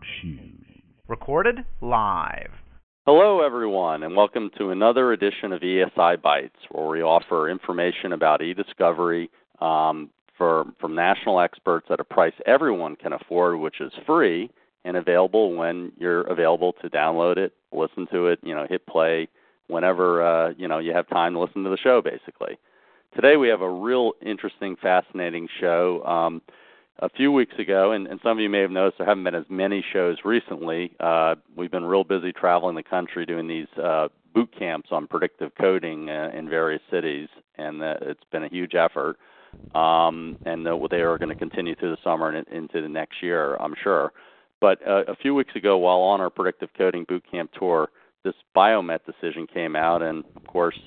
Recorded live. Hello, everyone, and welcome to another edition of ESI Bytes, where we offer information about e-discovery from national experts at a price everyone can afford, which is free and available when you're available to download it, listen to it, hit play whenever you have time to listen to the show, basically. Today we have a real interesting, fascinating show. A few weeks ago, and some of you may have noticed there haven't been as many shows recently. We've been real busy traveling the country doing these boot camps on predictive coding in various cities, and it's been a huge effort. And they are going to continue through the summer and into the next year, I'm sure. But a few weeks ago, while on our predictive coding boot camp tour, this Biomet decision came out, and of course,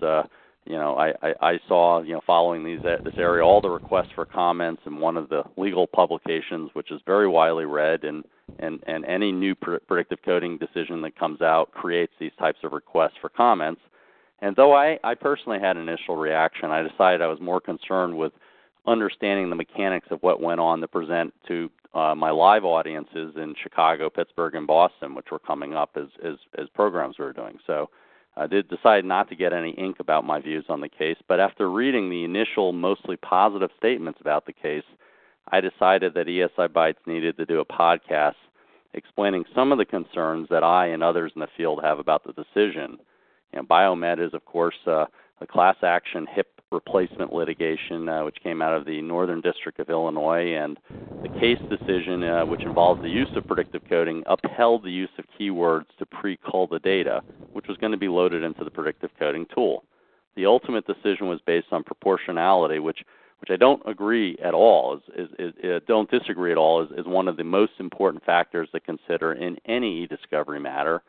I saw, following this area, all the requests for comments in one of the legal publications, which is very widely read, and any new predictive coding decision that comes out creates these types of requests for comments. And though I personally had an initial reaction, I decided I was more concerned with understanding the mechanics of what went on to present to my live audiences in Chicago, Pittsburgh, and Boston, which were coming up as programs we were doing. So I did decide not to get any ink about my views on the case, but after reading the initial, mostly positive statements about the case, I decided that ESI Bytes needed to do a podcast explaining some of the concerns that I and others in the field have about the decision. Biomet is, of course, a class action hip replacement litigation which came out of the Northern District of Illinois, and the case decision, which involves the use of predictive coding, upheld the use of keywords to pre-cull the data, which was going to be loaded into the predictive coding tool. The ultimate decision was based on proportionality, which I don't agree at all, don't disagree at all, is one of the most important factors to consider in any e-discovery matter.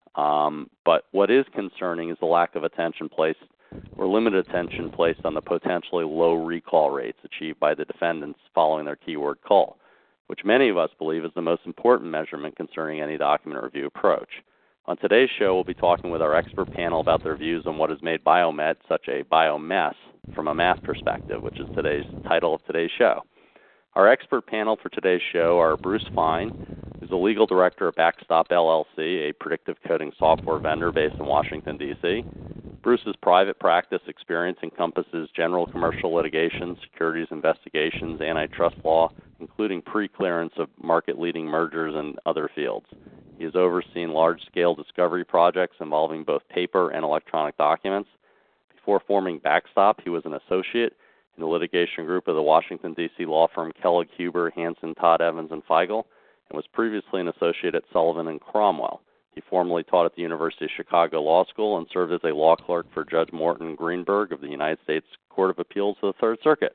But what is concerning is the lack of attention placed, or limited attention placed, on the potentially low recall rates achieved by the defendants following their keyword call, which many of us believe is the most important measurement concerning any document review approach. On today's show, we'll be talking with our expert panel about their views on what has made Biomet such a biomess from a math perspective, which is today's title of today's show. Our expert panel for today's show are Bruce Fine, who's the legal director of Backstop LLC, a predictive coding software vendor based in Washington, D.C. Bruce's private practice experience encompasses general commercial litigation, securities investigations, antitrust law, including pre-clearance of market-leading mergers and other fields. He has overseen large-scale discovery projects involving both paper and electronic documents. Before forming Backstop, he was an associate in the litigation group of the Washington, D.C. law firm Kellogg Huber, Hansen, Todd Evans, and Feigl, and was previously an associate at Sullivan and Cromwell. He formerly taught at the University of Chicago Law School and served as a law clerk for Judge Morton Greenberg of the United States Court of Appeals for the Third Circuit.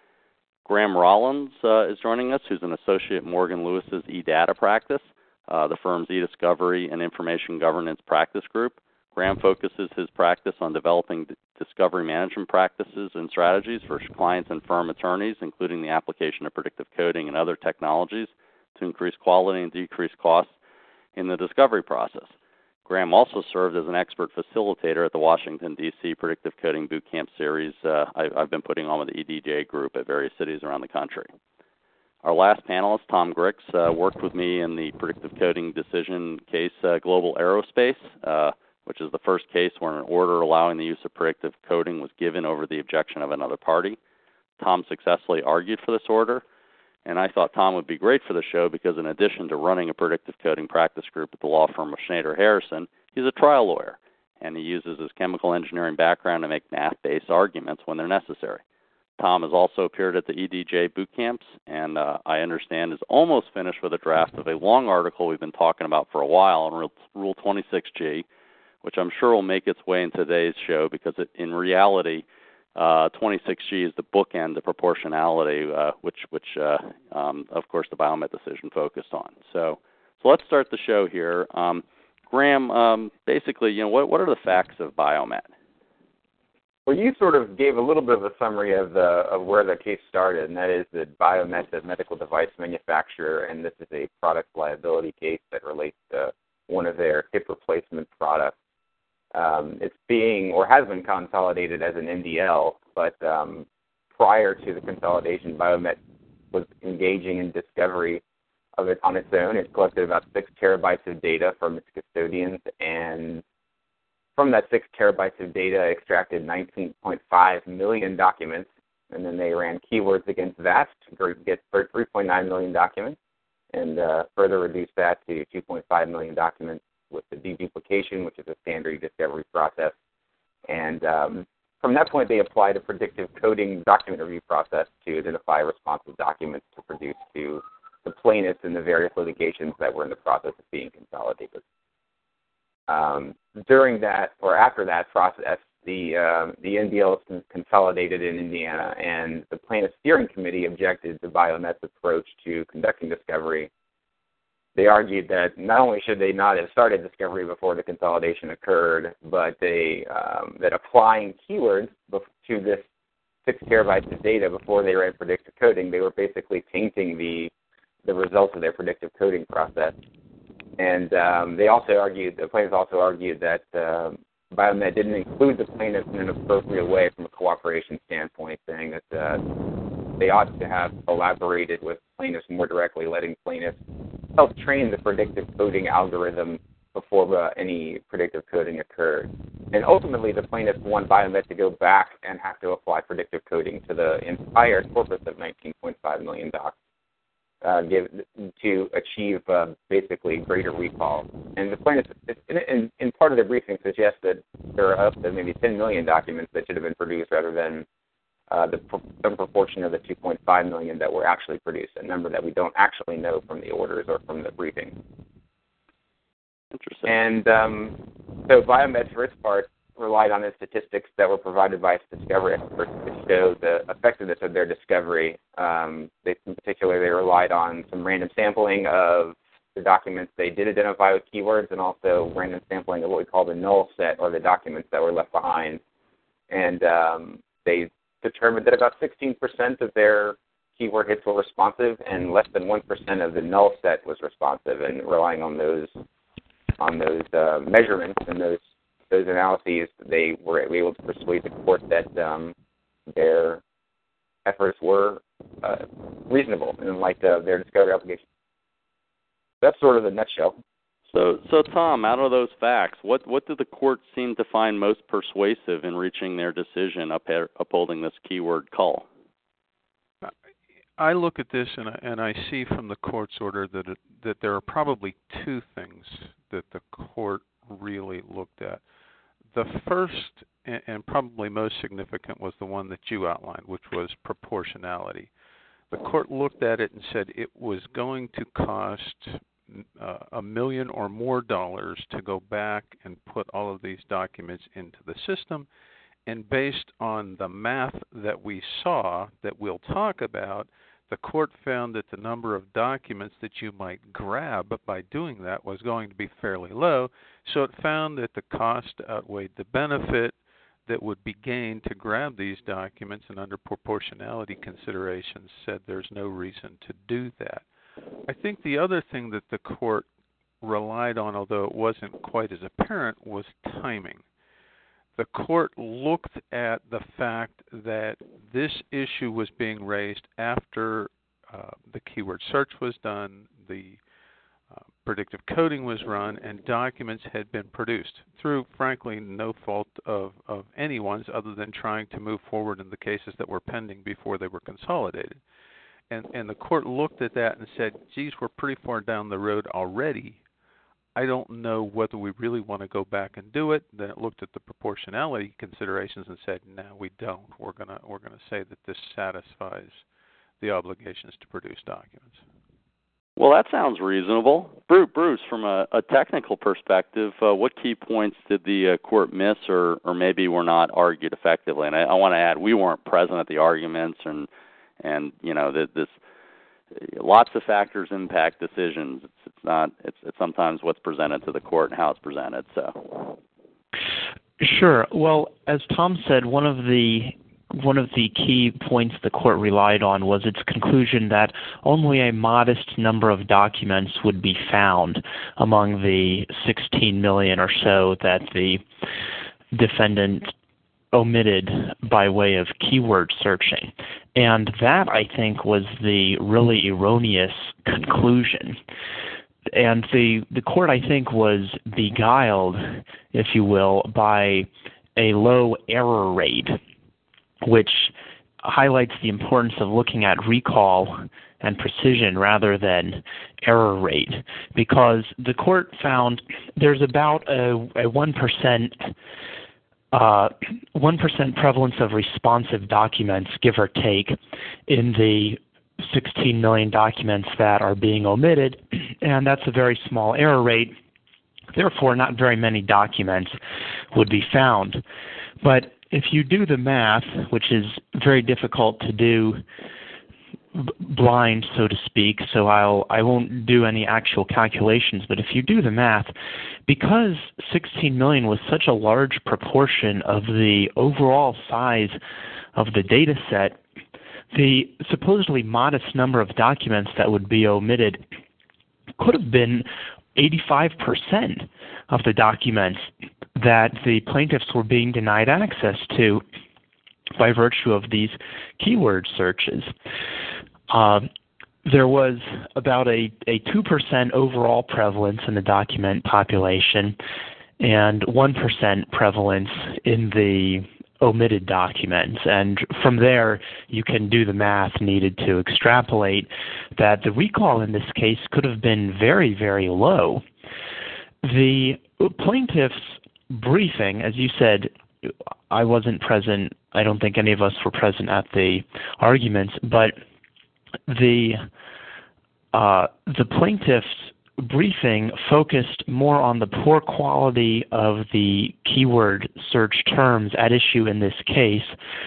Graham Rollins is joining us, who's an associate in Morgan Lewis's eData practice, the firm's e-discovery and information governance practice group. Graham focuses his practice on developing discovery management practices and strategies for clients and firm attorneys, including the application of predictive coding and other technologies to increase quality and decrease costs in the discovery process. Graham also served as an expert facilitator at the Washington, D.C. Predictive Coding Bootcamp series I've been putting on with the EDJ group at various cities around the country. Our last panelist, Tom Grix, worked with me in the predictive coding decision case Global Aerospace, which is the first case where an order allowing the use of predictive coding was given over the objection of another party. Tom successfully argued for this order, and I thought Tom would be great for the show because in addition to running a predictive coding practice group at the law firm of Schneider Harrison, he's a trial lawyer, and he uses his chemical engineering background to make math-based arguments when they're necessary. Tom has also appeared at the EDJ boot camps, and I understand is almost finished with a draft of a long article we've been talking about for a while on Rule 26G, which I'm sure will make its way in today's show because in reality, 26G is the bookend to proportionality, which of course, the Biomet decision focused on. So let's start the show here. Graham, basically, what are the facts of Biomet? Well, you sort of gave a little bit of a summary of where the case started, and that is that Biomet is a medical device manufacturer, and this is a product liability case that relates to one of their hip replacement products. It's being or has been consolidated as an MDL, but prior to the consolidation, Biomet was engaging in discovery of it on its own. It collected about 6 terabytes of data from its custodians, and from that 6 terabytes of data, extracted 19.5 million documents, and then they ran keywords against that to get 3.9 million documents, and further reduced that to 2.5 million documents with the deduplication, which is a standard discovery process. And from that point, they applied a predictive coding document review process to identify responsive documents to produce to the plaintiffs in the various litigations that were in the process of being consolidated. During that, or after that process, the NDL was consolidated in Indiana, and the plaintiff steering committee objected to Biomet's approach to conducting discovery. They argued that not only should they not have started discovery before the consolidation occurred, but that applying keywords to this 6 terabytes of data before they ran predictive coding, they were basically tainting the results of their predictive coding process. And the plaintiffs also argued that Biomet didn't include the plaintiffs in an appropriate way from a cooperation standpoint, saying that they ought to have collaborated with plaintiffs more directly, letting plaintiffs help train the predictive coding algorithm before any predictive coding occurred. And ultimately, the plaintiffs want Biomet to go back and have to apply predictive coding to the entire corpus of 19.5 million docs to achieve basically greater recall. And the plaintiffs, in part of the briefing, suggest that there are up to maybe 10 million documents that should have been produced rather than some proportion of the 2.5 million that were actually produced, a number that we don't actually know from the orders or from the briefing. Interesting. And so Biomet, for its part, relied on the statistics that were provided by its discovery experts to show the effectiveness of their discovery. In particular, they relied on some random sampling of the documents they did identify with keywords, and also random sampling of what we call the null set, or the documents that were left behind. And they determined that about 16% of their keyword hits were responsive, and less than 1% of the null set was responsive. And relying on those measurements and those analyses, they were able to persuade the court that their efforts were reasonable in light of their discovery obligation. That's sort of the nutshell. So Tom, out of those facts, what did the court seem to find most persuasive in reaching their decision upholding this keyword cull? I look at this and I see from the court's order that there are probably two things that the court really looked at. The first and probably most significant was the one that you outlined, which was proportionality. The court looked at it and said it was going to cost $1 million or more to go back and put all of these documents into the system. And based on the math that we saw that we'll talk about, the court found that the number of documents that you might grab by doing that was going to be fairly low. So it found that the cost outweighed the benefit that would be gained to grab these documents, and under proportionality considerations said there's no reason to do that. I think the other thing that the court relied on, although it wasn't quite as apparent, was timing. The court looked at the fact that this issue was being raised after the keyword search was done, the predictive coding was run, and documents had been produced through, frankly, no fault of anyone's other than trying to move forward in the cases that were pending before they were consolidated. And the court looked at that and said, geez, we're pretty far down the road already. I don't know whether we really want to go back and do it. Then it looked at the proportionality considerations and said, no, we don't. We're gonna say that this satisfies the obligations to produce documents. Well, that sounds reasonable. Bruce, from a technical perspective, what key points did the court miss or maybe were not argued effectively? And I want to add, we weren't present at the arguments, and you know, this lots of factors impact decisions. It's sometimes what's presented to the court and how it's presented. So, sure. Well, as Tom said, one of the key points the court relied on was its conclusion that only a modest number of documents would be found among the 16 million or so that the defendant omitted by way of keyword searching. And that, I think, was the really erroneous conclusion. And the court, I think, was beguiled, if you will, by a low error rate, which highlights the importance of looking at recall and precision rather than error rate, because the court found there's about a 1% prevalence of responsive documents, give or take, in the 16 million documents that are being omitted, and that's a very small error rate. Therefore, not very many documents would be found. But if you do the math, which is very difficult to do blind, so to speak, so I won't do any actual calculations, but if you do the math, because 16 million was such a large proportion of the overall size of the data set, the supposedly modest number of documents that would be omitted could have been 85% of the documents that the plaintiffs were being denied access to by virtue of these keyword searches. There was about a 2% overall prevalence in the document population and 1% prevalence in the omitted documents. And from there, you can do the math needed to extrapolate that the recall in this case could have been very, very low. The plaintiff's briefing, as you said, I wasn't present. I don't think any of us were present at the arguments, but the plaintiff's briefing focused more on the poor quality of the keyword search terms at issue in this case,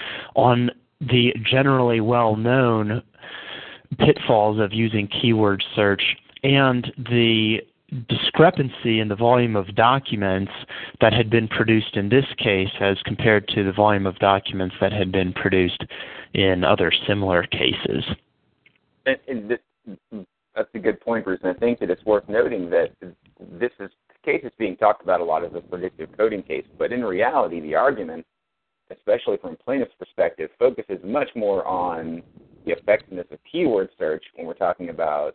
on the generally well-known pitfalls of using keyword search, and the discrepancy in the volume of documents that had been produced in this case as compared to the volume of documents that had been produced in other similar cases. And that's a good point, Bruce, and I think that it's worth noting that this case is being talked about a lot as a predictive coding case, but in reality, the argument, especially from plaintiff's perspective, focuses much more on the effectiveness of keyword search when we're talking about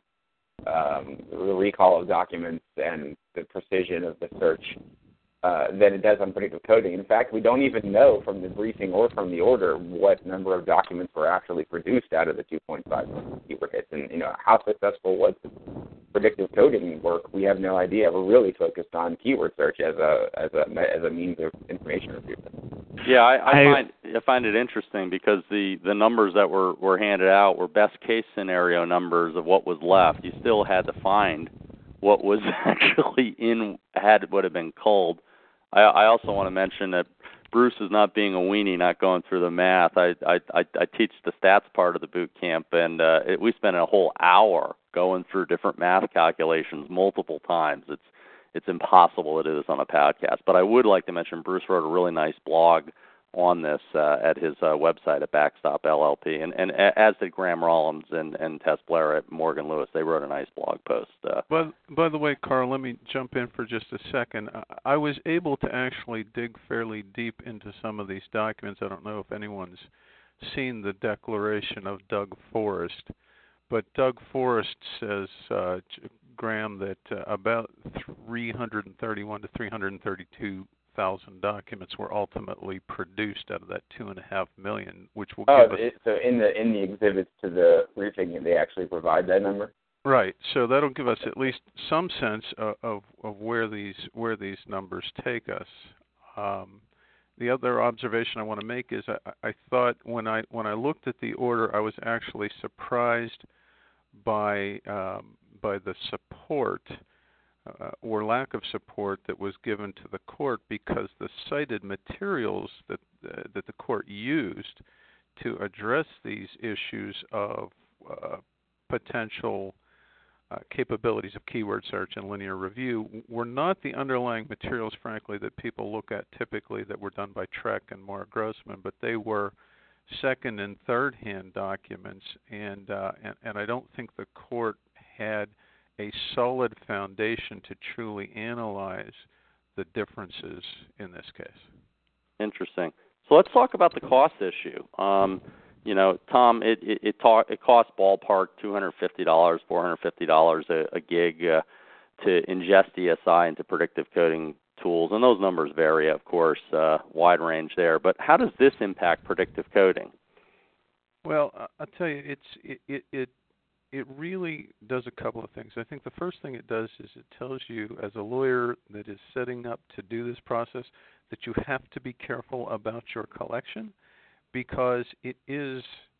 the recall of documents and the precision of the search than it does on predictive coding. In fact, we don't even know from the briefing or from the order what number of documents were actually produced out of the 2.5 million keyword hits, and how successful was the predictive coding work. We have no idea. We're really focused on keyword search as a means of information retrieval. Yeah, I find it interesting because the numbers that were handed out were best case scenario numbers of what was left. You still had to find what was actually would have been culled. I also want to mention that Bruce is not being a weenie, not going through the math. I teach the stats part of the boot camp, and we spent a whole hour going through different math calculations multiple times. It's impossible to do this on a podcast. But I would like to mention Bruce wrote a really nice blog on this at his website at Backstop LLP, and as did Graham Rollins and Tess Blair at Morgan Lewis. They wrote a nice blog post. By the way, Carl, let me jump in for just a second. I was able to actually dig fairly deep into some of these documents. I don't know if anyone's seen the declaration of Doug Forrest, but Doug Forrest says, Graham, that about 331 to 332,000 documents were ultimately produced out of that 2.5 million, which will give us. So in the exhibits to the briefing, they actually provide that number. Right. So that'll give us at least some sense of where these numbers take us. The other observation I want to make is I thought when I looked at the order, I was actually surprised by the support or lack of support that was given to the court, because the cited materials that the court used to address these issues of potential capabilities of keyword search and linear review were not the underlying materials, frankly, that people look at typically that were done by Trek and Maura Grossman, but they were second and third hand documents, and I don't think the court had a solid foundation to truly analyze the differences in this case. Interesting. So let's talk about the cost issue. Tom, it costs ballpark $250, $450 a gig to ingest ESI into predictive coding tools, and those numbers vary, of course, wide range there. But how does this impact predictive coding? Well, I'll tell you, it really does a couple of things. I think the first thing it does is it tells you, as a lawyer that is setting up to do this process, that you have to be careful about your collection, because it is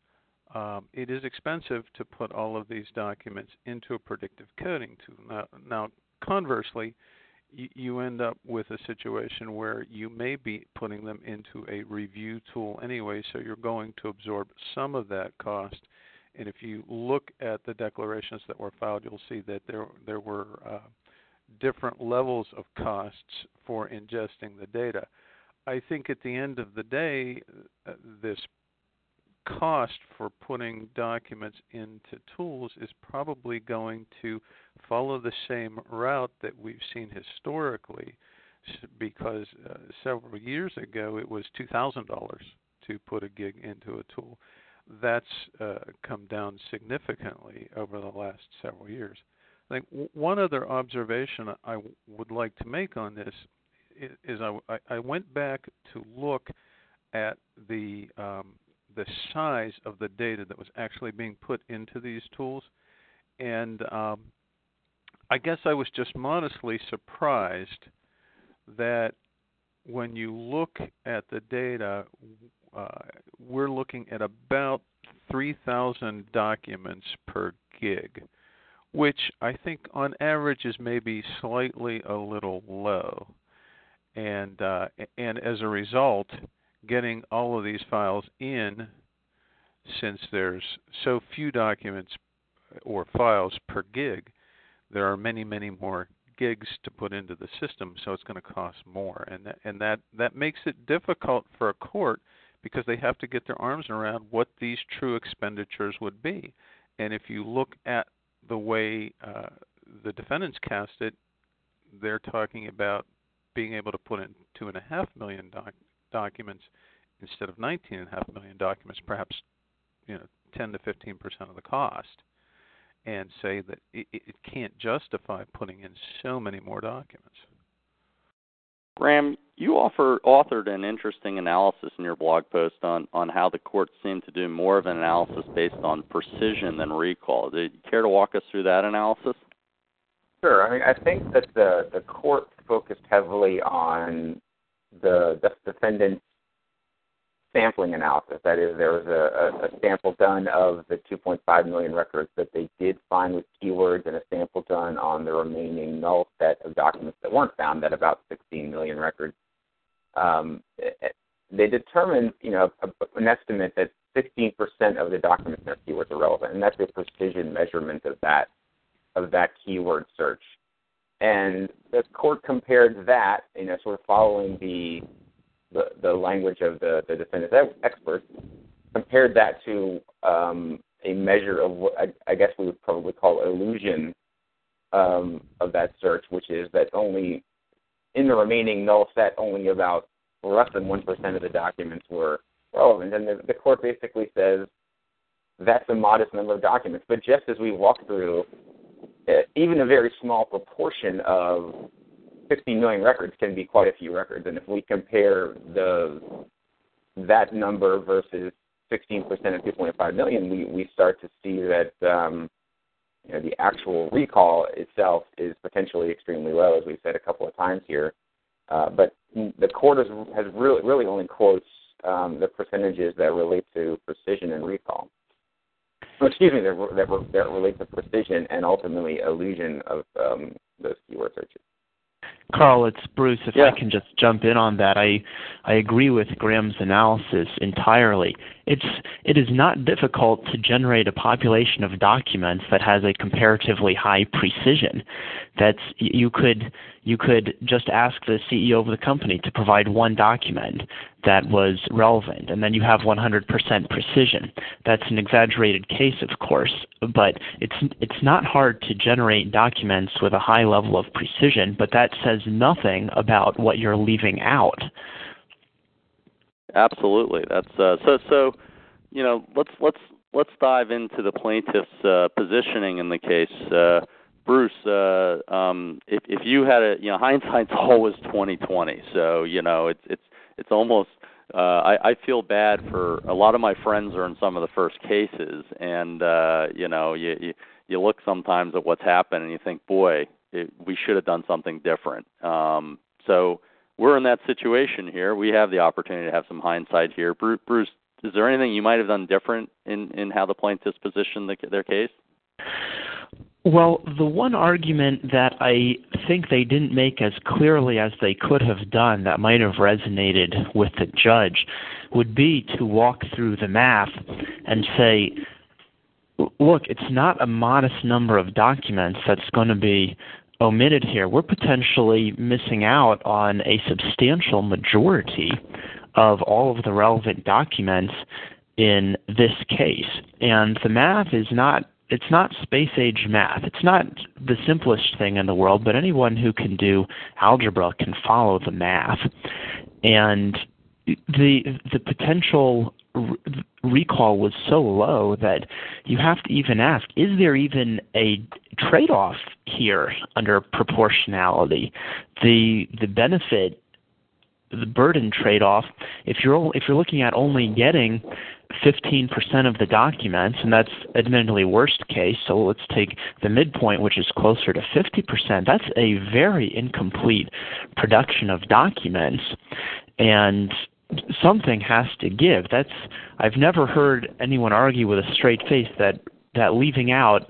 expensive to put all of these documents into a predictive coding tool. Now conversely, you end up with a situation where you may be putting them into a review tool anyway, so you're going to absorb some of that cost. And if you look at the declarations that were filed, you'll see that there were different levels of costs for ingesting the data. I think at the end of the day, this cost for putting documents into tools is probably going to follow the same route that we've seen historically, because several years ago it was $2,000 to put a gig into a tool. That's come down significantly over the last several years. I think one other observation I would like to make on this is I went back to look at the size of the data that was actually being put into these tools, and I guess I was just modestly surprised that when you look at the data, we're looking at about 3,000 documents per gig, which I think on average is maybe slightly a little low. And as a result, getting all of these files in, since there's so few documents or files per gig, there are many, many more gigs to put into the system, so it's going to cost more. And that makes it difficult for a court, because they have to get their arms around what these true expenditures would be. And if you look at the way the defendants cast it, they're talking about being able to put in 2.5 million documents instead of 19.5 million documents, perhaps 10 to 15% of the cost, and say that it can't justify putting in so many more documents. Graham, you authored an interesting analysis in your blog post on how the courts seem to do more of an analysis based on precision than recall. Do you care to walk us through that analysis? Sure. I mean, I think that the court focused heavily on the defendant's sampling analysis. That is, there was a sample done of the 2.5 million records that they did find with keywords, and a sample done on the remaining null set of documents that weren't found, at about 16 million records. They determined, an estimate that 16% of the documents in their keywords are relevant, and that's a precision measurement of that keyword search. And the court compared that, sort of following the language of the defendant's experts, compared that to a measure of what I guess we would probably call illusion of that search, which is that only in the remaining null set, only about less than 1% of the documents were relevant. And the court basically says that's a modest number of documents. But just as we walked through, even a very small proportion of 16 million records can be quite a few records. And if we compare that number versus 16% of 2.5 million, we start to see that the actual recall itself is potentially extremely low, as we've said a couple of times here. But the court has really only quotes the percentages that relate to precision and recall. That relate to precision and ultimately illusion of those keyword searches. Carl, it's Bruce. If I can just jump in on that, I agree with Graham's analysis entirely. It is not difficult to generate a population of documents that has a comparatively high precision. You could just ask the CEO of the company to provide one document that was relevant, and then you have 100% precision. That's an exaggerated case, of course, but it's not hard to generate documents with a high level of precision, but that says nothing about what you're leaving out. Absolutely. That's so. You know, let's dive into the plaintiff's positioning in the case. Bruce, if you had hindsight's always 20/20. So it's almost. I feel bad for a lot of my friends are in some of the first cases, and you look sometimes at what's happened and you think, boy, we should have done something different. So we're in that situation here. We have the opportunity to have some hindsight here. Bruce, is there anything you might have done different in how the plaintiffs positioned their case? Well, the one argument that I think they didn't make as clearly as they could have done that might have resonated with the judge would be to walk through the math and say, look, it's not a modest number of documents that's going to be omitted here. We're potentially missing out on a substantial majority of all of the relevant documents in this case. And the math is not space-age math. It's not the simplest thing in the world, but anyone who can do algebra can follow the math. And the potential recall was so low that you have to even ask, is there even a trade-off here under proportionality? The benefit, the burden trade-off, if you're looking at only getting 15% of the documents, and that's admittedly worst case, so let's take the midpoint, which is closer to 50%, that's a very incomplete production of documents, and something has to give. I've never heard anyone argue with a straight face that leaving out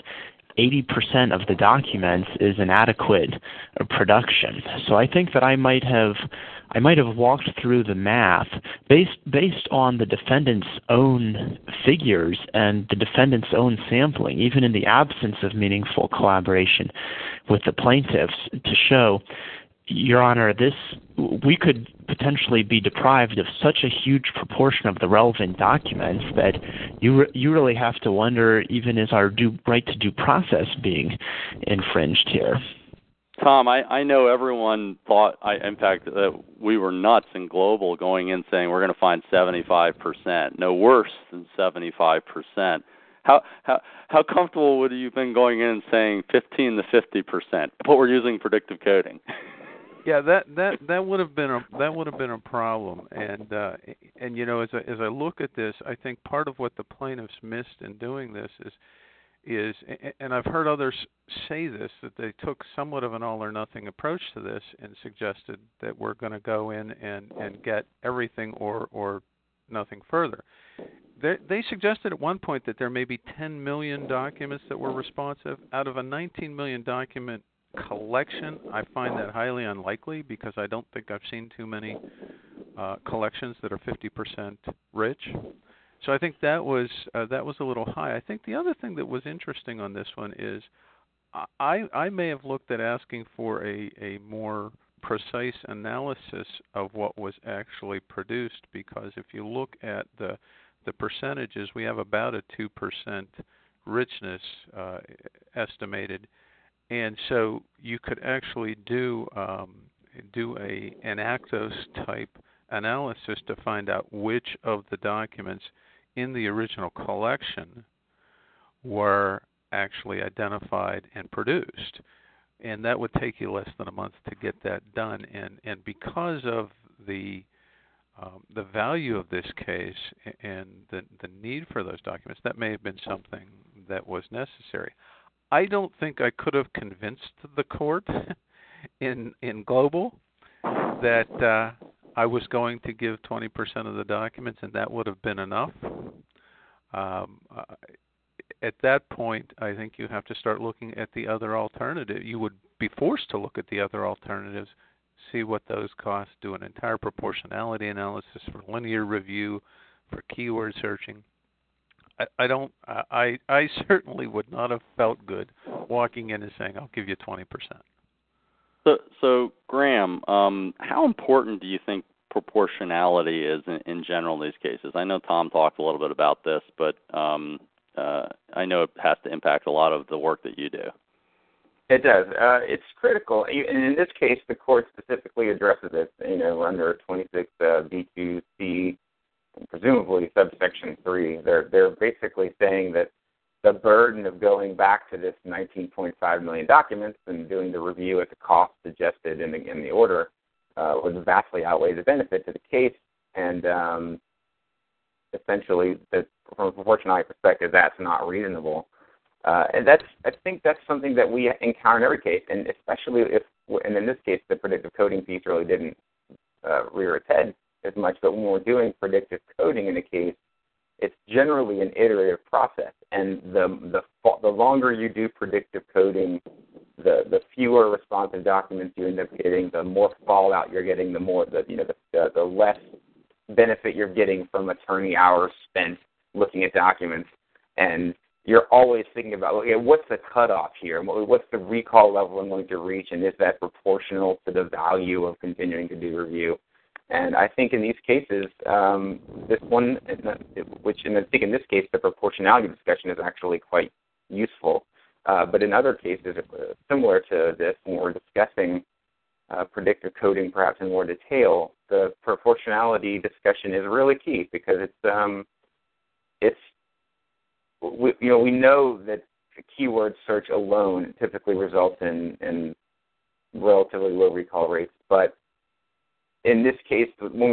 80% of the documents is an adequate production. So I think that I might have walked through the math based on the defendant's own figures and the defendant's own sampling, even in the absence of meaningful collaboration with the plaintiffs, to show, Your Honor, we could potentially be deprived of such a huge proportion of the relevant documents that you really have to wonder, even is our right to due process being infringed here? Tom, I know everyone thought, in fact, that we were nuts in Global going in saying we're going to find 75%, no worse than 75%. How comfortable would you have been going in and saying 15 to 50%? But we're using predictive coding. Yeah, that would have been a problem, and as I look at this, I think part of what the plaintiffs missed in doing this is, and I've heard others say this, that they took somewhat of an all or nothing approach to this and suggested that we're going to go in and get everything or nothing further. They suggested at one point that there may be 10 million documents that were responsive out of a 19 million document collection. I find that highly unlikely because I don't think I've seen too many collections that are 50% rich. So I think that was a little high. I think the other thing that was interesting on this one is I may have looked at asking for a more precise analysis of what was actually produced, because if you look at the percentages, we have about a 2% richness estimated. And so you could actually do an Actos type analysis to find out which of the documents in the original collection were actually identified and produced. And that would take you less than a month to get that done. And because of the value of this case and the need for those documents, that may have been something that was necessary. I don't think I could have convinced the court in Global that I was going to give 20% of the documents and that would have been enough. At that point, I think you have to start looking at the other alternative. You would be forced to look at the other alternatives, see what those cost, do an entire proportionality analysis for linear review, for keyword searching. I certainly would not have felt good walking in and saying, I'll give you 20%. So Graham, how important do you think proportionality is in general in these cases? I know Tom talked a little bit about this, but I know it has to impact a lot of the work that you do. It does. It's critical. And in this case, the court specifically addresses it, under 26 B2C presumably subsection 3. They're basically saying that the burden of going back to this 19.5 million documents and doing the review at the cost suggested in the order would vastly outweigh the benefit to the case, and essentially, from a proportionality perspective, that's not reasonable. And I think that's something that we encounter in every case, and especially and in this case, the predictive coding piece really didn't rear its head as much, but when we're doing predictive coding in a case, it's generally an iterative process, and the longer you do predictive coding, the fewer responsive documents you end up getting, the more fallout you're getting, the less benefit you're getting from attorney hours spent looking at documents, and you're always thinking about, okay, what's the cutoff here? What's the recall level I'm going to reach, and is that proportional to the value of continuing to do review? And I think in these cases, this one, I think in this case, the proportionality discussion is actually quite useful. But in other cases, similar to this, when we're discussing predictive coding perhaps in more detail, the proportionality discussion is really key because we know that keyword search alone typically results in relatively low recall rates, but in this case, when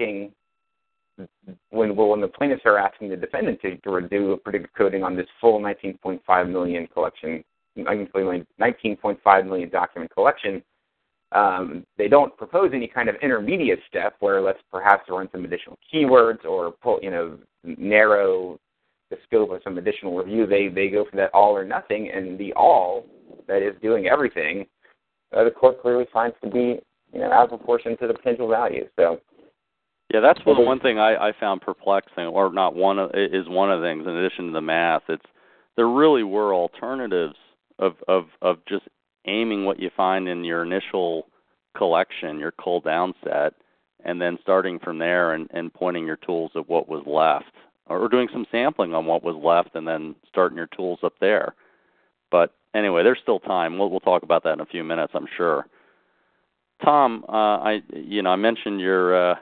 the plaintiffs are asking the defendant to do predictive coding on this full 19.5 million collection, 19.5 million document collection, they don't propose any kind of intermediate step where let's perhaps run some additional keywords or narrow the scope of some additional review. They go for that all or nothing, and the all, that is doing everything, the court clearly finds to be out of proportion to the potential value. So, yeah, that's one thing I found perplexing, or not one of the things. In addition to the math, there really were alternatives of just aiming what you find in your initial collection, your cull down set, and then starting from there and pointing your tools at what was left, or doing some sampling on what was left, and then starting your tools up there. But anyway, there's still time. We'll talk about that in a few minutes, I'm sure. Tom, I mentioned your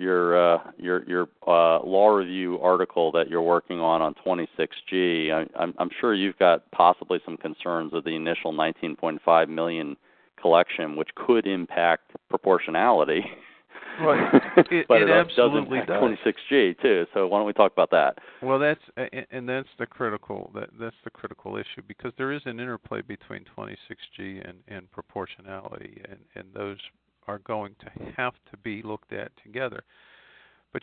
law review article that you're working on 26G. I'm sure you've got possibly some concerns of the initial 19.5 million collection, which could impact proportionality. Right. But it absolutely does impact 26G too. So why don't we talk about that? Well, that's the critical issue, because there is an interplay between 26G and proportionality, and those are going to have to be looked at together. But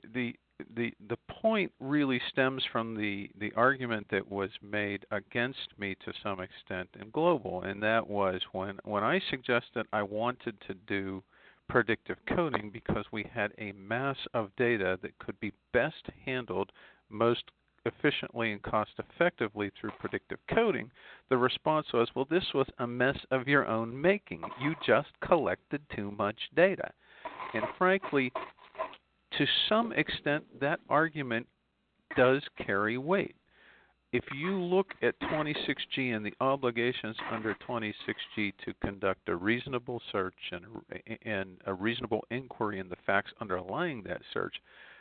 the point really stems from the argument that was made against me to some extent in Global, and that was when I suggested I wanted to do predictive coding because we had a mass of data that could be best handled most efficiently and cost effectively through predictive coding. The response was, well, this was a mess of your own making. You just collected too much data. And frankly, to some extent, that argument does carry weight. If you look at 26G and the obligations under 26G to conduct a reasonable search and a reasonable inquiry in the facts underlying that search,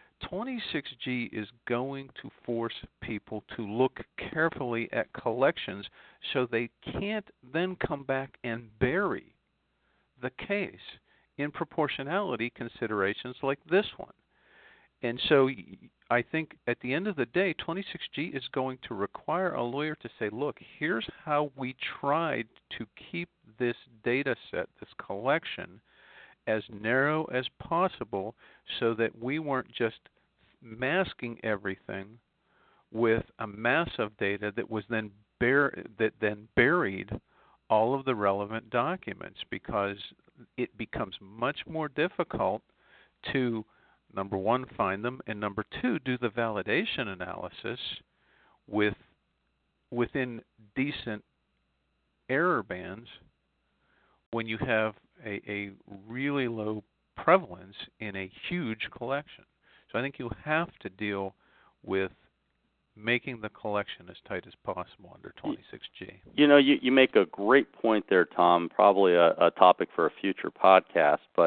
26G is going to force people to look carefully at collections so they can't then come back and bury the case in proportionality considerations like this one. And so I think at the end of the day, 26G is going to require a lawyer to say, look, here's how we tried to keep this data set, this collection, as narrow as possible so that we weren't just masking everything with a mass of data that was then buried all of the relevant documents, because it becomes much more difficult to, number one, find them, and number two, do the validation analysis within decent error bands when you have a really low prevalence in a huge collection. So I think you have to deal with making the collection as tight as possible under 26G. You make a great point there, Tom, probably a topic for a future podcast, but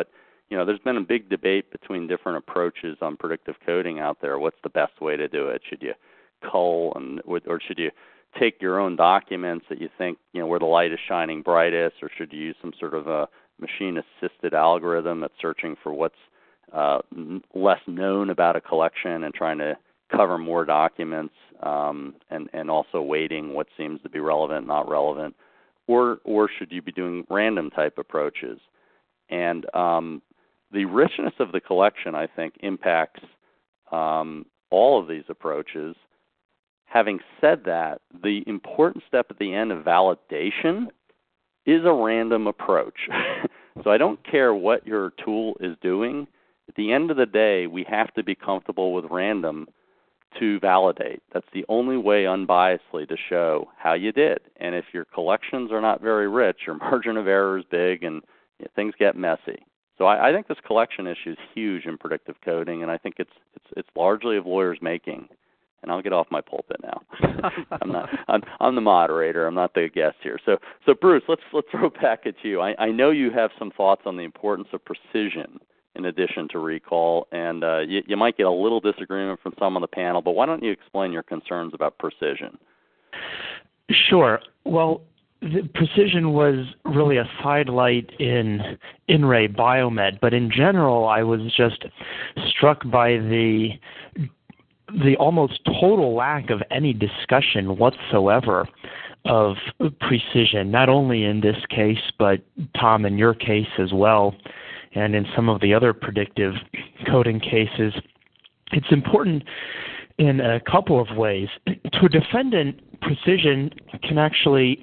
there's been a big debate between different approaches on predictive coding out there. What's the best way to do it? Should you cull or should you take your own documents that you think, where the light is shining brightest, or should you use some sort of a machine-assisted algorithm that's searching for what's less known about a collection and trying to cover more documents, and also weighting what seems to be relevant, not relevant, or should you be doing random type approaches? And the richness of the collection, I think, impacts all of these approaches. Having said that, the important step at the end of validation is a random approach. So I don't care what your tool is doing. At the end of the day, we have to be comfortable with random to validate. That's the only way unbiasedly to show how you did. And if your collections are not very rich, your margin of error is big, and things get messy. So I think this collection issue is huge in predictive coding, and I think it's largely of lawyers' making. And I'll get off my pulpit now. I'm the moderator. I'm not the guest here. So Bruce, let's throw it back at you. I know you have some thoughts on the importance of precision in addition to recall, and you might get a little disagreement from some on the panel, but why don't you explain your concerns about precision? Sure. Well, the precision was really a sidelight in In-Ray Biomed, but in general, I was just struck by the almost total lack of any discussion whatsoever of precision, not only in this case, but Tom, in your case as well, and in some of the other predictive coding cases. It's important in a couple of ways. To a defendant, precision can actually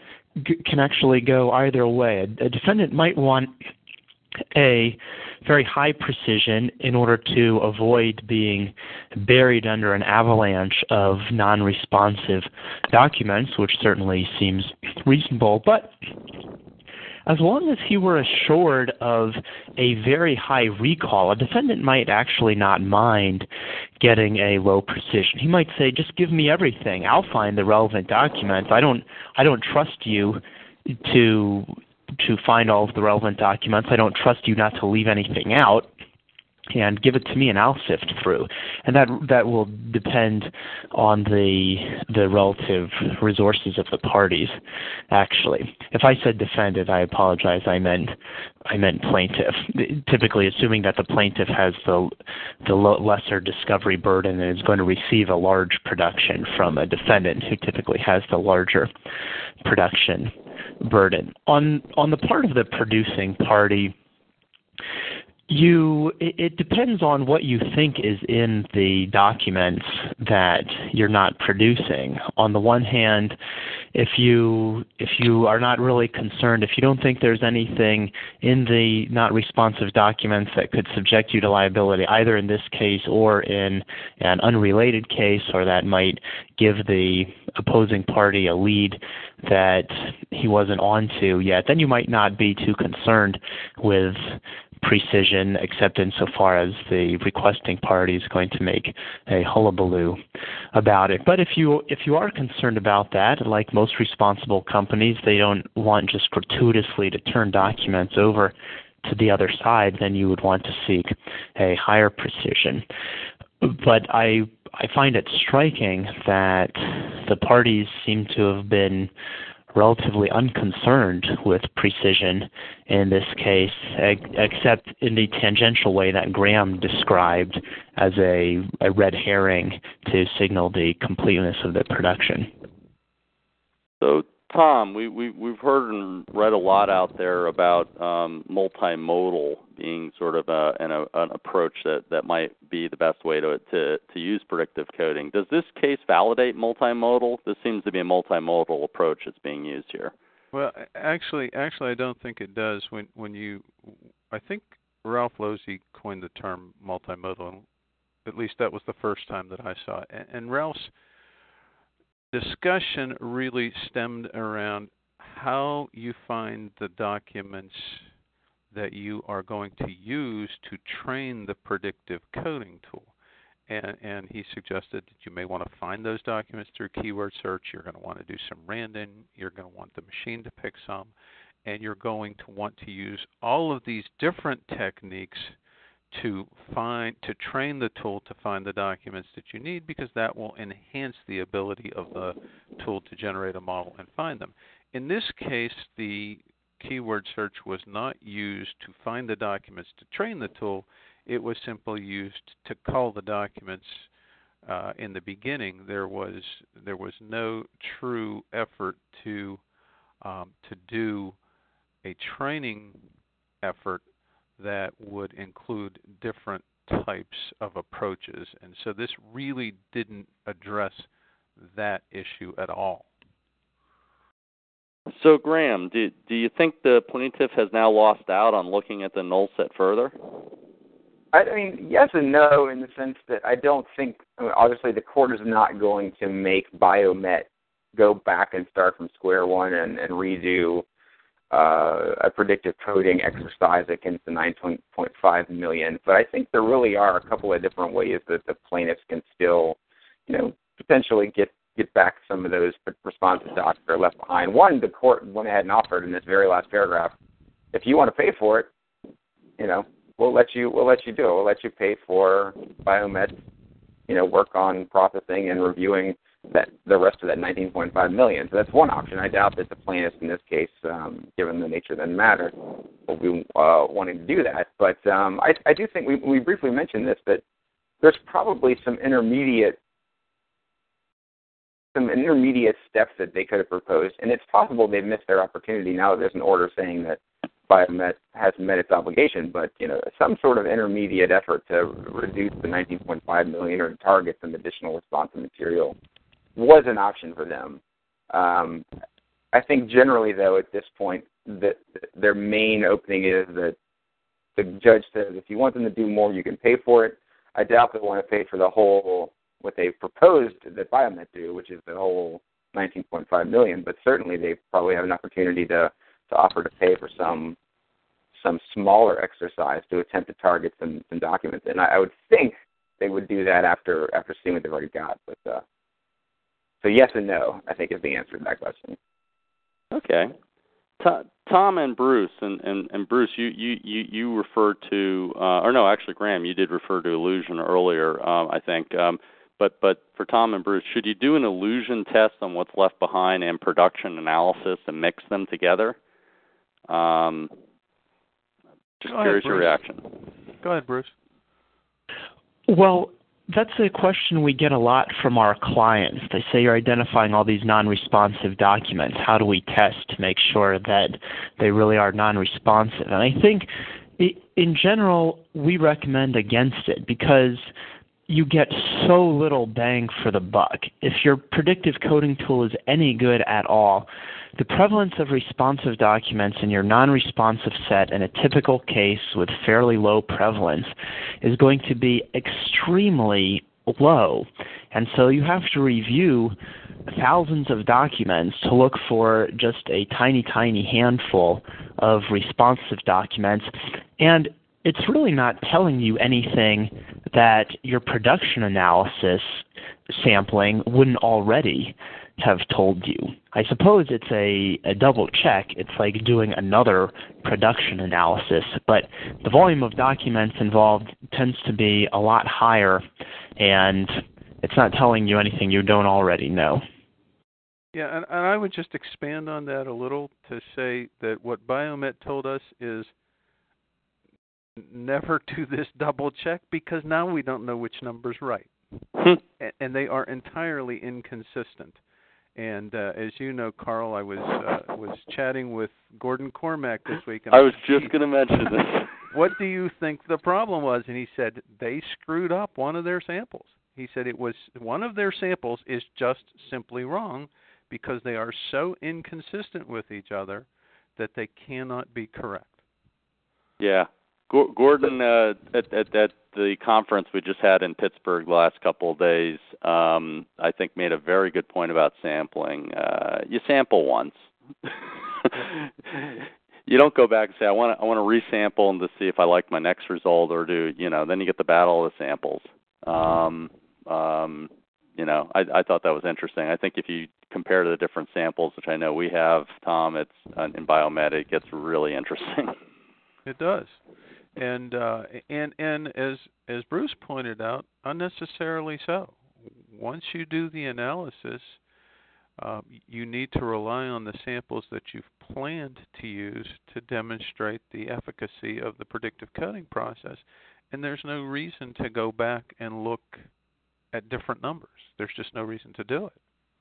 go either way. A defendant might want a very high precision in order to avoid being buried under an avalanche of non-responsive documents, which certainly seems reasonable. But as long as he were assured of a very high recall, a defendant might actually not mind getting a low precision. He might say, just give me everything. I'll find the relevant documents. I don't trust you to find all of the relevant documents. I don't trust you not to leave anything out, and give it to me and I'll sift through. And that will depend on the relative resources of the parties, actually. If I said defendant, I apologize. I meant plaintiff, typically assuming that the plaintiff has the lesser discovery burden and is going to receive a large production from a defendant who typically has the larger production burden. On the part of the producing party, it depends on what you think is in the documents that you're not producing. On the one hand, if you are not really concerned, if you don't think there's anything in the not responsive documents that could subject you to liability, either in this case or in an unrelated case, or that might give the opposing party a lead that he wasn't onto yet, then you might not be too concerned with precision, except insofar as the requesting party is going to make a hullabaloo about it. But if you are concerned about that, like most responsible companies, they don't want just gratuitously to turn documents over to the other side, then you would want to seek a higher precision. But I find it striking that the parties seem to have been relatively unconcerned with precision in this case, except in the tangential way that Graham described as a red herring to signal the completeness of the production. So, Tom, we've heard and read a lot out there about multimodal being sort of an approach that might be the best way to use predictive coding. Does this case validate multimodal? This seems to be a multimodal approach that's being used here. Well, actually, I don't think it does. I think Ralph Losey coined the term multimodal. At least that was the first time that I saw it. And Ralph's discussion really stemmed around how you find the documents that you are going to use to train the predictive coding tool. And he suggested that you may want to find those documents through keyword search. You're going to want to do some random. You're going to want the machine to pick some. and you're going to want to use all of these different techniques to train the tool to find the documents that you need, because that will enhance the ability of the tool to generate a model and find them. In this case, the keyword search was not used to find the documents to train the tool. It was simply used to cull the documents. In the beginning, there was no true effort to do a training effort that would include different types of approaches, and so this really didn't address that issue at all. So, Graham, do you think the plaintiff has now lost out on looking at the null set further? I mean, yes and no, in the sense that I don't think, obviously the court is not going to make Biomet go back and start from square one and redo a predictive coding exercise against the 9.5 million. But I think there really are a couple of different ways that the plaintiffs can still, potentially get back some of those responsive docs that are left behind. One, the court went ahead and offered in this very last paragraph, if you want to pay for it, we'll let you do it. We'll let you pay for Biomet's, work on processing and reviewing the rest of that 19.5 million. So that's one option. I doubt that the plaintiffs in this case, given the nature of the matter, will be wanting to do that. But I do think we briefly mentioned this, that there's probably some intermediate steps that they could have proposed, and it's possible they've missed their opportunity now that there's an order saying that Biomet has met its obligation, but some sort of intermediate effort to reduce the 19.5 million or to target some additional responsive material was an option for them. I think generally, though, at this point, that their main opening is that the judge says if you want them to do more, you can pay for it. I doubt they want to pay for the whole, what they've proposed that Biomet do, which is the whole 19.5 million, but certainly they probably have an opportunity to offer to pay for some smaller exercise to attempt to target some documents. And I would think they would do that after seeing what they've already got. But so yes and no, I think, is the answer to that question. Okay. Tom and Bruce, and Bruce, you referred to, or no, actually, Graham, you did refer to illusion earlier, I think. But for Tom and Bruce, should you do an illusion test on what's left behind and production analysis and mix them together? Just curious your reaction. Go ahead, Bruce. Well, that's a question we get a lot from our clients. They say you're identifying all these non-responsive documents. How do we test to make sure that they really are non-responsive? And I think, in general, we recommend against it because you get so little bang for the buck. If your predictive coding tool is any good at all, the prevalence of responsive documents in your non-responsive set in a typical case with fairly low prevalence is going to be extremely low. And so you have to review thousands of documents to look for just a tiny, tiny handful of responsive documents. And it's really not telling you anything that your production analysis sampling wouldn't already have told you. I suppose it's a double check. It's like doing another production analysis, but the volume of documents involved tends to be a lot higher, and it's not telling you anything you don't already know. Yeah, and I would just expand on that a little to say that what Biomet told us is never do this double check because now we don't know which number's right. And they are entirely inconsistent. And as you know, Carl, I was chatting with Gordon Cormack this week. And I was just going to mention this. What do you think the problem was? And he said they screwed up one of their samples. He said it was one of their samples is just simply wrong because they are so inconsistent with each other that they cannot be correct. Yeah. Gordon, at the conference we just had in Pittsburgh the last couple of days, I think made a very good point about sampling. You sample once. You don't go back and say, I want to resample and to see if I like my next result, or then you get the battle of the samples. I thought that was interesting. I think if you compare to the different samples, which I know we have, Tom, it's in Biomet, it gets really interesting. It does, and as Bruce pointed out, unnecessarily so. Once you do the analysis, you need to rely on the samples that you've planned to use to demonstrate the efficacy of the predictive coding process, and there's no reason to go back and look at different numbers. There's just no reason to do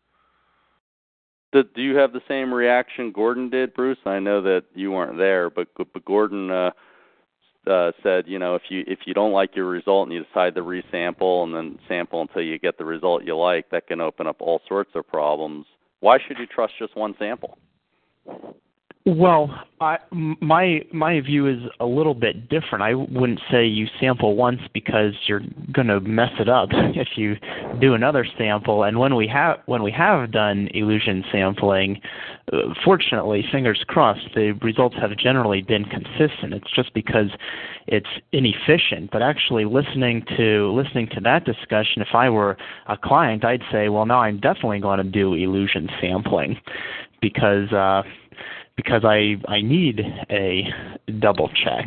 it. Do you have the same reaction Gordon did, Bruce? I know that you weren't there, but Gordon said, if you don't like your result and you decide to resample and then sample until you get the result you like, that can open up all sorts of problems. Why should you trust just one sample? Well, my view is a little bit different. I wouldn't say you sample once because you're going to mess it up if you do another sample. And when we have done illusion sampling, fortunately, fingers crossed, the results have generally been consistent. It's just because it's inefficient. But actually, listening to that discussion, if I were a client, I'd say, well, now I'm definitely going to do illusion sampling because I need a double check.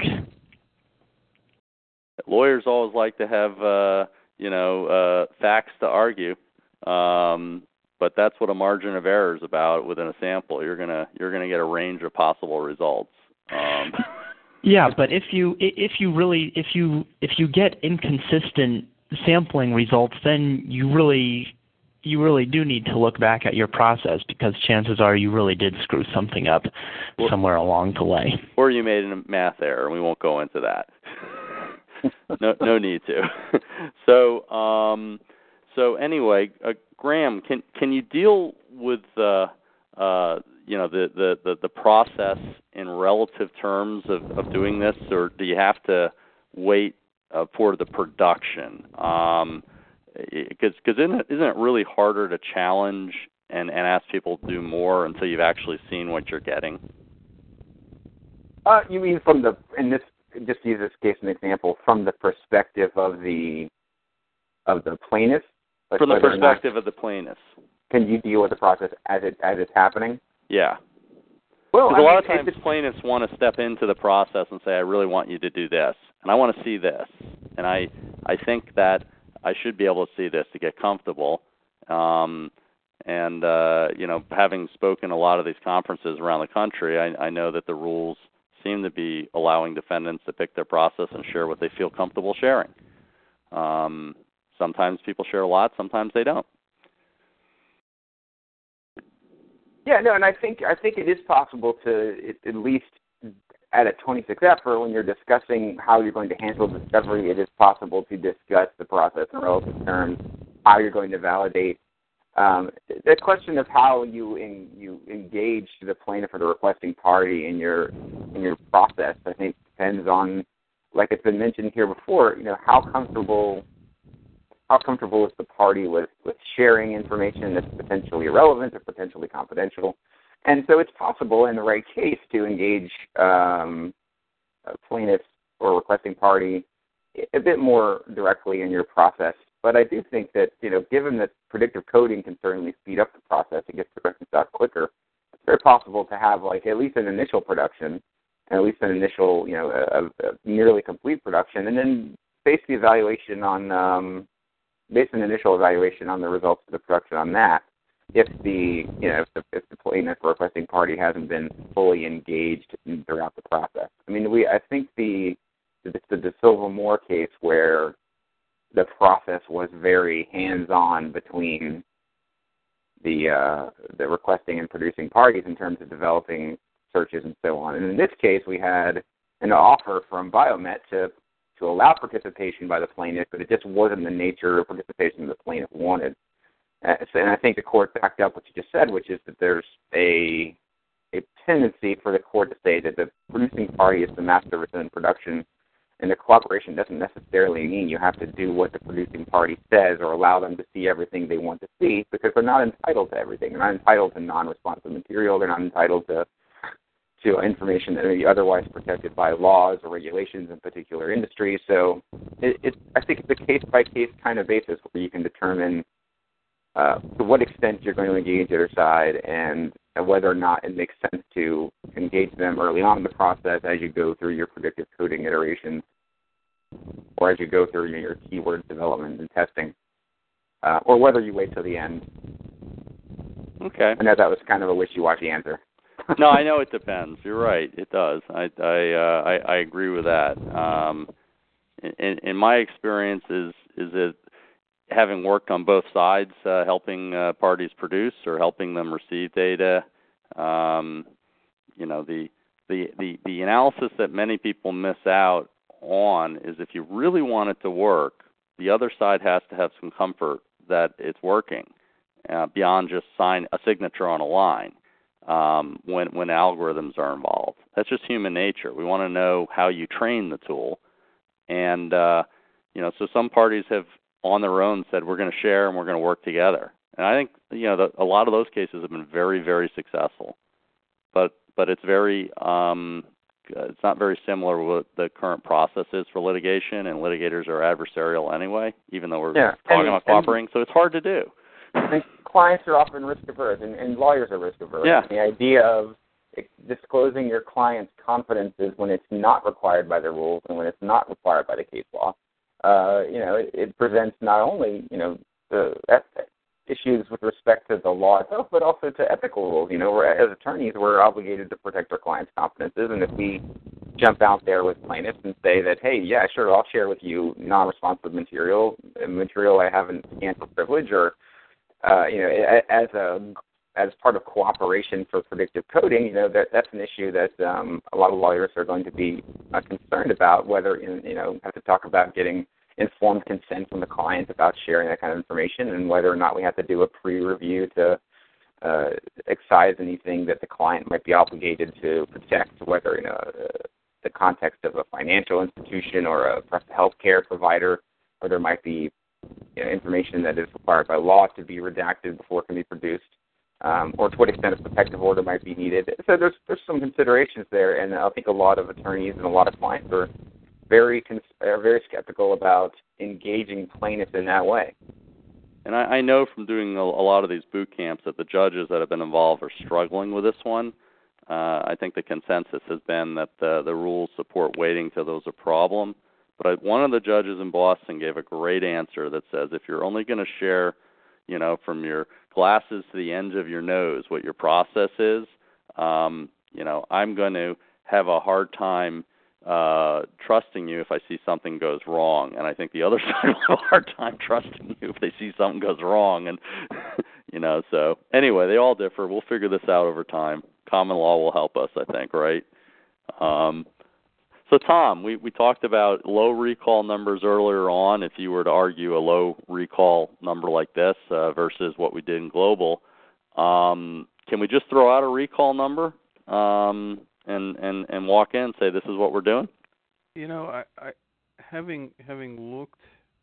Lawyers always like to have facts to argue, but that's what a margin of error is about within a sample. You're gonna get a range of possible results. Yeah, but if you get inconsistent sampling results, then you really do need to look back at your process, because chances are you really did screw something up somewhere along the way. Or you made a math error, and we won't go into that. No need to. So anyway, Graham, can you deal with the process in relative terms of doing this, or do you have to wait for the production? Because isn't it really harder to challenge and ask people to do more until you've actually seen what you're getting? You mean just to use this case as an example, from the perspective of the plaintiff? Like from the perspective of the plaintiff. Can you deal with the process as it's happening? Yeah. Well, a lot of times plaintiffs want to step into the process and say, I really want you to do this, and I want to see this, and I think that I should be able to see this to get comfortable. Having spoken a lot of these conferences around the country, I know that the rules seem to be allowing defendants to pick their process and share what they feel comfortable sharing. Sometimes people share a lot, sometimes they don't. Yeah, no, and I think it is possible to, at least at a 26F, or when you're discussing how you're going to handle discovery, it is possible to discuss the process in relative terms, how you're going to validate. The question of how you engage the plaintiff or the requesting party in your process, I think, depends on, like it's been mentioned here before, how comfortable is the party with sharing information that's potentially irrelevant or potentially confidential. And so it's possible in the right case to engage a plaintiff or requesting party a bit more directly in your process. But I do think that, given that predictive coding can certainly speed up the process and get production stuff quicker, it's very possible to have at least an initial production, and at least an initial, a nearly complete production, and then base an initial evaluation on the results of the production on that. If the plaintiff or requesting party hasn't been fully engaged throughout the process. I think the De Silva Moore case, where the process was very hands-on between the requesting and producing parties in terms of developing searches and so on. And in this case, we had an offer from Biomet to allow participation by the plaintiff, but it just wasn't the nature of participation the plaintiff wanted. And I think the court backed up what you just said, which is that there's a tendency for the court to say that the producing party is the master within production, and the cooperation doesn't necessarily mean you have to do what the producing party says or allow them to see everything they want to see, because they're not entitled to everything. They're not entitled to non-responsive material. They're not entitled to information that may be otherwise protected by laws or regulations in particular industries. So I think it's a case-by-case kind of basis where you can determine to what extent you're going to engage the other side, and whether or not it makes sense to engage them early on in the process as you go through your predictive coding iterations, or as you go through your keyword development and testing, or whether you wait till the end. Okay. I know that was kind of a wishy-washy answer. No, I know it depends. You're right. It does. I agree with that. In my experience, is it having worked on both sides, helping parties produce or helping them receive data. The analysis that many people miss out on is if you really want it to work, the other side has to have some comfort that it's working beyond just sign a signature on a line when algorithms are involved. That's just human nature. We want to know how you train the tool. And, so some parties have on their own said we're going to share and we're going to work together. And I think, a lot of those cases have been very, very successful. But it's very it's not very similar to what the current process is for litigation, and litigators are adversarial anyway, even though we're talking about cooperating. So it's hard to do. And clients are often risk-averse, and lawyers are risk-averse. Yeah. The idea of disclosing your client's confidences when it's not required by the rules and when it's not required by the case law, it presents not only, the issues with respect to the law itself, but also to ethical rules. As attorneys, we're obligated to protect our clients' confidences, and if we jump out there with plaintiffs and say that, hey, yeah, sure, I'll share with you non-responsive material I haven't scanned for privilege, or as part of cooperation for predictive coding, that's an issue that a lot of lawyers are going to be concerned about, whether, have to talk about getting informed consent from the client about sharing that kind of information, and whether or not we have to do a pre-review to excise anything that the client might be obligated to protect, whether in the context of a financial institution or a healthcare provider, or there might be information that is required by law to be redacted before it can be produced, or to what extent a protective order might be needed. So there's some considerations there, and I think a lot of attorneys and a lot of clients are very skeptical about engaging plaintiffs in that way. And I know from doing a lot of these boot camps that the judges that have been involved are struggling with this one. I think the consensus has been that the rules support waiting till there's a problem. But one of the judges in Boston gave a great answer that says if you're only going to share, from your glasses to the ends of your nose what your process is, I'm going to have a hard time trusting you if I see something goes wrong, and I think the other side will have a hard time trusting you if they see something goes wrong, and so anyway, they all differ. We'll figure this out over time. Common law will help us, I think, right? So Tom, we talked about low recall numbers earlier on. If you were to argue a low recall number like this versus what we did in global, can we just throw out a recall number? And walk in and say this is what we're doing? I having looked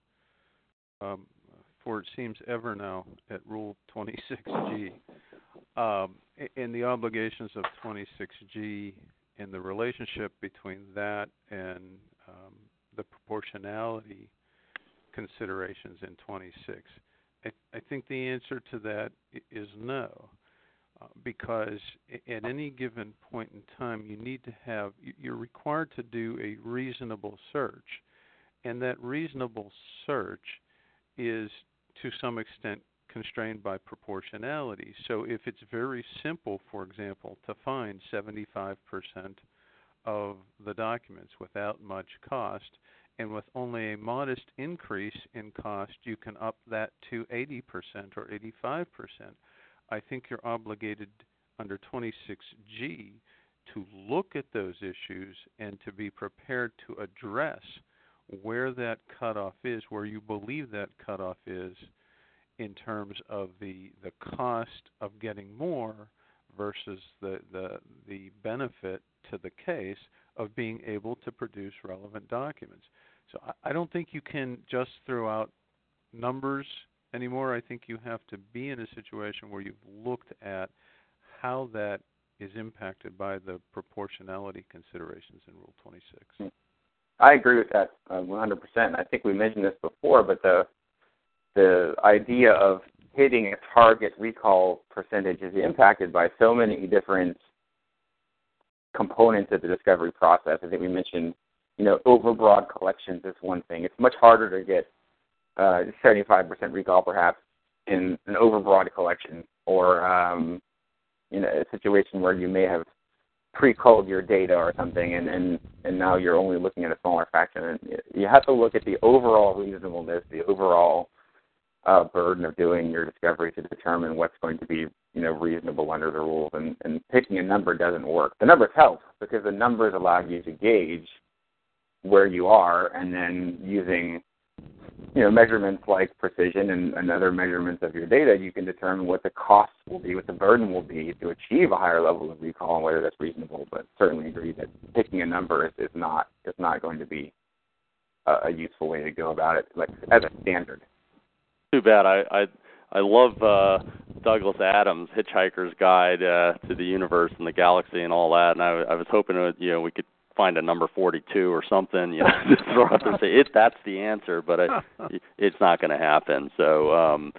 for it seems ever now at Rule 26G and the obligations of 26G and the relationship between that and the proportionality considerations in 26. I think the answer to that is no. Because at any given point in time, you're required to do a reasonable search. And that reasonable search is to some extent constrained by proportionality. So if it's very simple, for example, to find 75% of the documents without much cost, and with only a modest increase in cost, you can up that to 80% or 85%. I think you're obligated under 26G to look at those issues and to be prepared to address where that cutoff is, where you believe that cutoff is in terms of the cost of getting more versus the benefit to the case of being able to produce relevant documents. So I don't think you can just throw out numbers anymore. I think you have to be in a situation where you've looked at how that is impacted by the proportionality considerations in Rule 26. I agree with that 100%. I think we mentioned this before, but the idea of hitting a target recall percentage is impacted by so many different components of the discovery process. I think we mentioned, overbroad collections is one thing. It's much harder to get 75% recall, perhaps, in an overbroad collection, or a situation where you may have pre-culled your data or something, and now you're only looking at a smaller fraction. And you have to look at the overall reasonableness, the overall burden of doing your discovery to determine what's going to be, reasonable under the rules. And picking a number doesn't work. The numbers help because the numbers allow you to gauge where you are, and then using, measurements like precision and other measurements of your data, you can determine what the costs will be, what the burden will be to achieve a higher level of recall, and whether that's reasonable. But certainly agree that picking a number is not going to be a useful way to go about it, like as a standard. Too bad. I love Douglas Adams' Hitchhiker's Guide to the Universe and the Galaxy and all that, and I was hoping we could find a number 42 or something, to throw out there and say that's the answer, but it's not going to happen. So,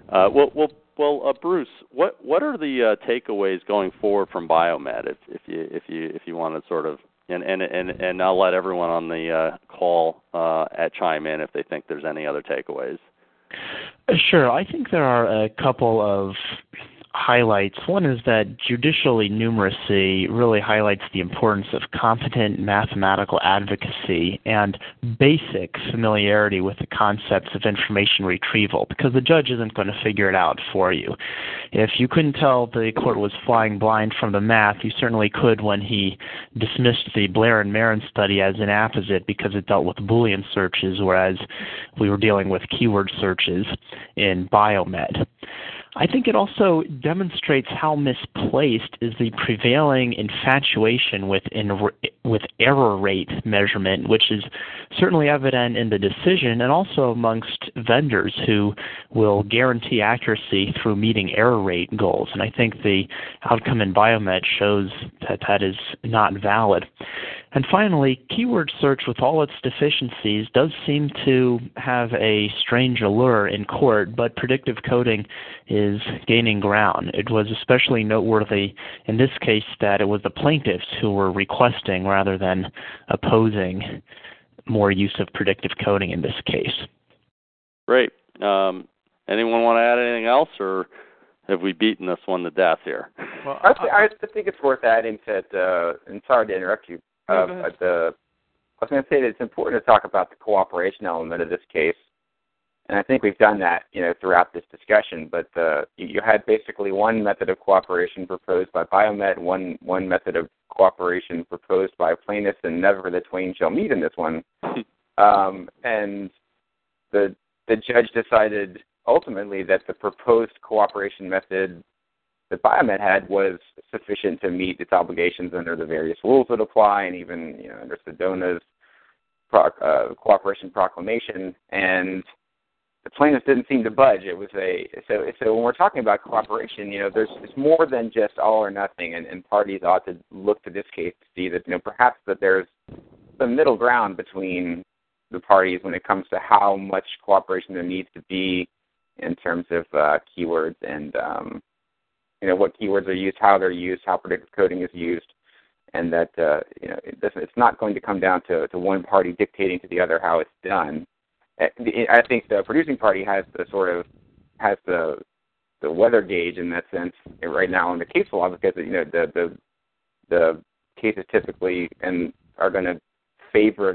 Bruce, what are the takeaways going forward from Biomed? If you want to sort of, and I'll let everyone on the call chime in if they think there's any other takeaways. Sure. I think there are a couple of highlights. One is that judicial numeracy really highlights the importance of competent mathematical advocacy and basic familiarity with the concepts of information retrieval, because the judge isn't going to figure it out for you. If you couldn't tell the court was flying blind from the math, you certainly could when he dismissed the Blair and Marin study as inapposite because it dealt with Boolean searches, whereas we were dealing with keyword searches in Biomed. I think it also demonstrates how misplaced is the prevailing infatuation with error rate measurement, which is certainly evident in the decision and also amongst vendors who will guarantee accuracy through meeting error rate goals. And I think the outcome in Biomed shows that that is not valid. And finally, keyword search, with all its deficiencies, does seem to have a strange allure in court, but predictive coding is gaining ground. It was especially noteworthy in this case that it was the plaintiffs who were requesting rather than opposing more use of predictive coding in this case. Great. Anyone want to add anything else, or have we beaten this one to death here? Well, I think it's worth adding that, and sorry to interrupt you, I was going to say that it's important to talk about the cooperation element of this case, and I think we've done that, throughout this discussion. But you had basically one method of cooperation proposed by Biomed, one method of cooperation proposed by plaintiffs, and never the twain shall meet in this one. And the judge decided ultimately that the proposed cooperation method that Biomed had was sufficient to meet its obligations under the various rules that apply, and even under Sedona's cooperation proclamation. And the plaintiffs didn't seem to budge. It was so when we're talking about cooperation, it's more than just all or nothing, and parties ought to look to this case to see that perhaps that there's some middle ground between the parties when it comes to how much cooperation there needs to be in terms of keywords and what keywords are used, how they're used, how predictive coding is used, and that it's not going to come down to one party dictating to the other how it's done. I think the producing party has the weather gauge in that sense right now in the case law, because the cases typically and are going to favor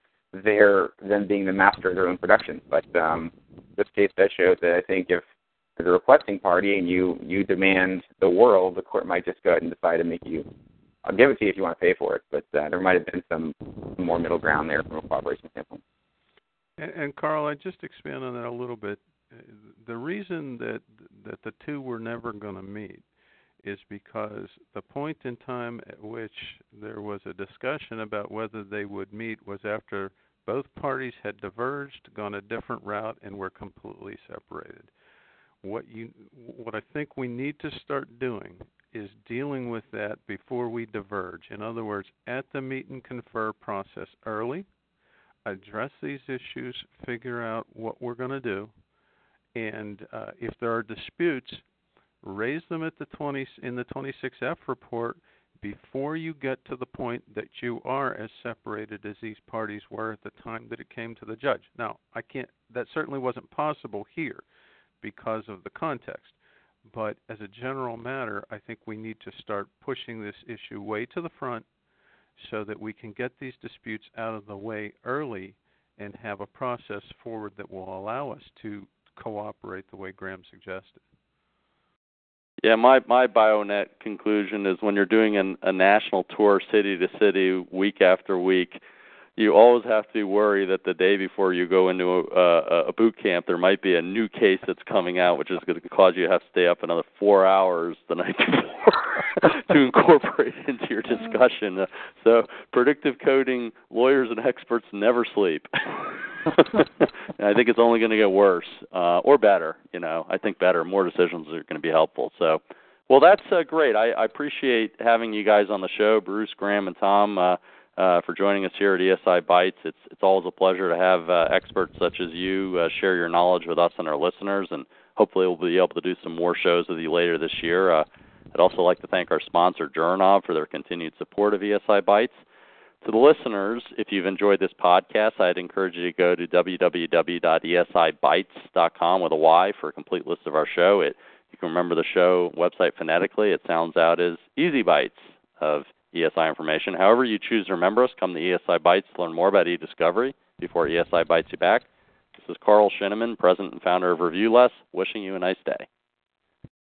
them being the master of their own production. But this case does show that I think if the requesting party and you demand the world, the court might just go ahead and decide to make you, I'll give it to you if you want to pay for it, but there might have been some more middle ground there from a cooperation standpoint. And Carl, I just expand on that a little bit. The reason that the two were never going to meet is because the point in time at which there was a discussion about whether they would meet was after both parties had diverged, gone a different route, and were completely separated. What I think we need to start doing is dealing with that before we diverge. In other words, at the meet and confer process early, address these issues, figure out what we're going to do, And if there are disputes, raise them at in the 26F report before you get to the point that you are as separated as these parties were at the time that it came to the judge. Now, that certainly wasn't possible here because of the context. But as a general matter, I think we need to start pushing this issue way to the front so that we can get these disputes out of the way early and have a process forward that will allow us to cooperate the way Graham suggested. Yeah, my BioNet conclusion is when you're doing a national tour city to city week after week, you always have to be worried that the day before you go into a boot camp, there might be a new case that's coming out, which is going to cause you to have to stay up another 4 hours the night before to incorporate into your discussion. So predictive coding, lawyers and experts never sleep. I think it's only going to get worse or better. I think better. More decisions are going to be helpful. So, well, that's great. I appreciate having you guys on the show, Bruce, Graham, and Tom, for joining us here at ESI Bytes. It's always a pleasure to have experts such as you share your knowledge with us and our listeners, and hopefully we'll be able to do some more shows with you later this year. I'd also like to thank our sponsor, Jurnob, for their continued support of ESI Bytes. To the listeners, if you've enjoyed this podcast, I'd encourage you to go to www.esibytes.com with a Y for a complete list of our show. You can remember the show website phonetically. It sounds out as Easy Bytes of ESI information. However you choose to remember us, come to ESI Bytes to learn more about e-discovery before ESI Bytes you back. This is Carl Shinneman, President and Founder of ReviewLess, wishing you a nice day.